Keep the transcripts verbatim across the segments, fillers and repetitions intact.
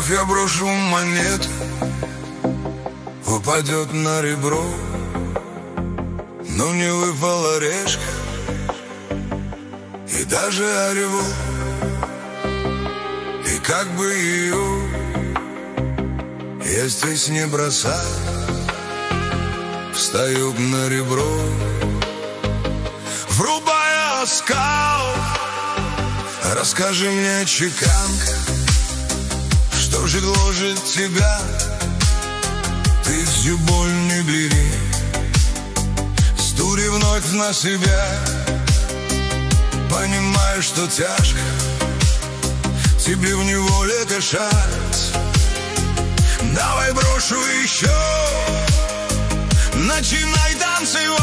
Вновь я брошу монету, упадет на ребро, но не выпала орешка и даже орел. И как бы ее я здесь не бросаю, встаю на ребро, врубая оскал. Расскажи мне, чеканка, что же гложет тебя? Ты всю боль не бери, стури вновь на себя. Понимаю, что тяжко тебе в неволе дышать. Давай брошу еще, начинай танцевать.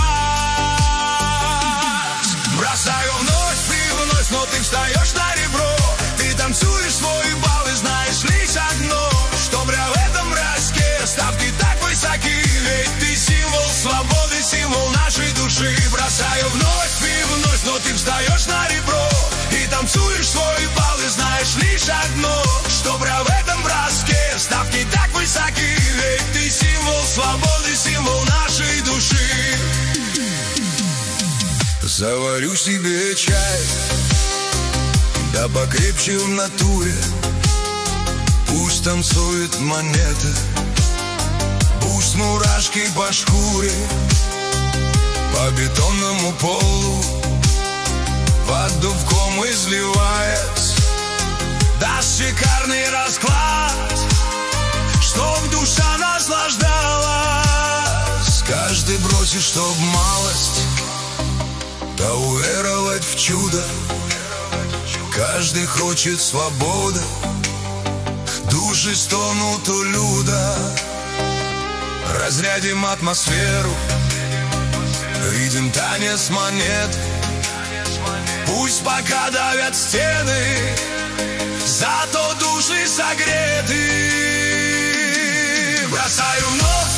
Бросаю вновь и вновь, но ты встаешь на ребро. Ты танцуешь свой бал и знаешь лишь одно, что бля в этом роске ставки так высоки. Ведь ты символ свободы, символ нашей души. Бросаю вновь и вновь, но ты встаешь на ребро. И танцуешь свой бал и знаешь лишь одно, что бля в этом броске ставки так высоки. Ведь ты символ свободы, символ нашей души. Заварю себе чай, да покрепче в натуре. Пусть танцует монета, пусть мурашки по шкуре, по бетонному полу, под дубком изливаясь, даст шикарный расклад, чтоб душа наслаждалась. Каждый бросит, чтоб малость, да уверовать в чудо. Каждый хочет свободы, души стонут у люда. Разрядим атмосферу, видим танец монет. Пусть пока давят стены, зато души согреты. Бросаю вновь